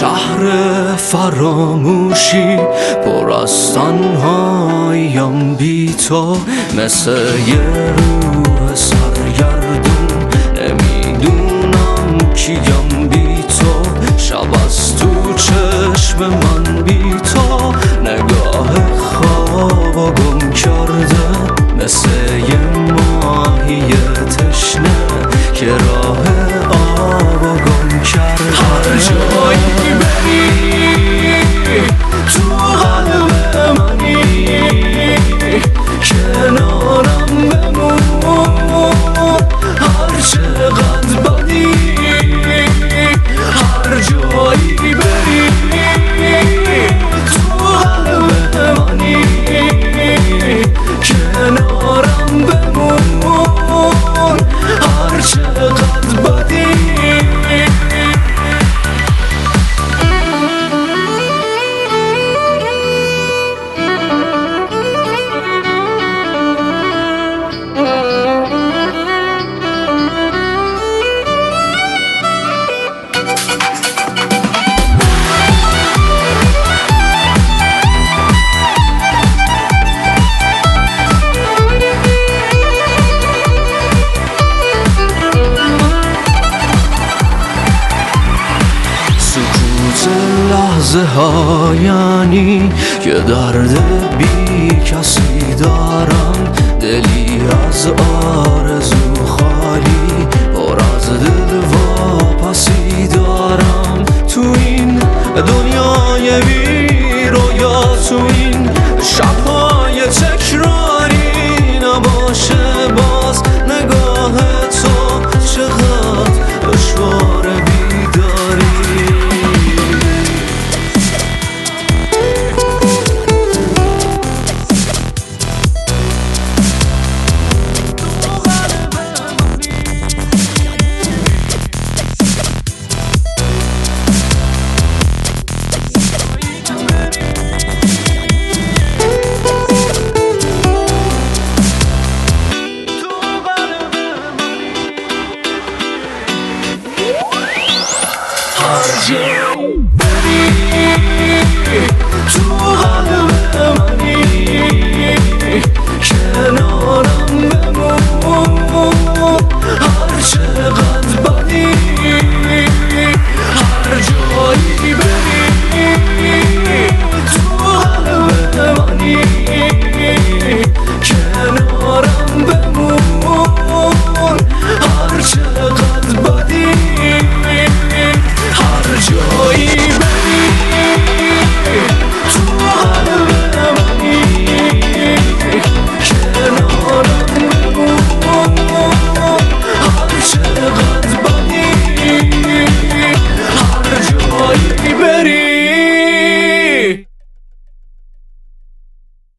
شهر فراموشی پر از تنهاییم بی تو، مثل یه روح سرگردون نمیدونم کیم بی تو. شب از تو چشم من بی تو نگاه خوابو گم کرده، مثل یه ماهی تشنه که راه آبو گم کرده. هر جایی بری تو قلب منی، کنارم بمون هر چقدر بدی. هر جایی بری تو قلب منی، کنارم بمون هر چقدر بدی. لحظه ها یعنی یه درد بی کسی دارم، دلی از آرزو خالی پر از دل واپسی دارم. تو این دنیای بی رویا، تو این شبهای تکراری نباشه باز نگاه تو چقدر دشوار بیداری. هر جایی بری تو قلب